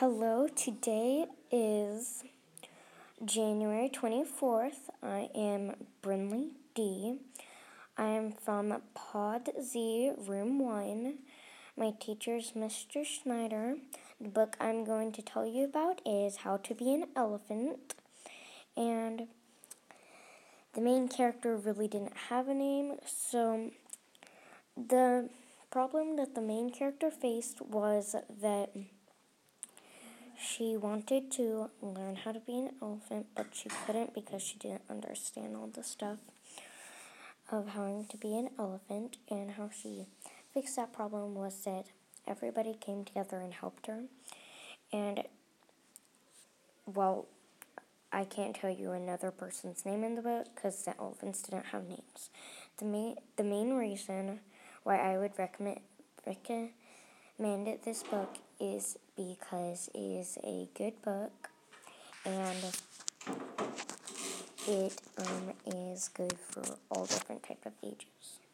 Hello, today is January 24th. I am Brinley D. I am from Pod Z, Room 1. My teacher is Mr. Schneider. The book I'm going to tell you about is How to Be an Elephant. And the main character really didn't have a name, so the problem that the main character faced was that she wanted to learn how to be an elephant, but she couldn't because she didn't understand all the stuff of how to be an elephant. And how she fixed that problem was that everybody came together and helped her. And, well, I can't tell you another person's name in the book because the elephants didn't have names. The main reason why I would recommend this book is because it is a good book and it is good for all different type of ages.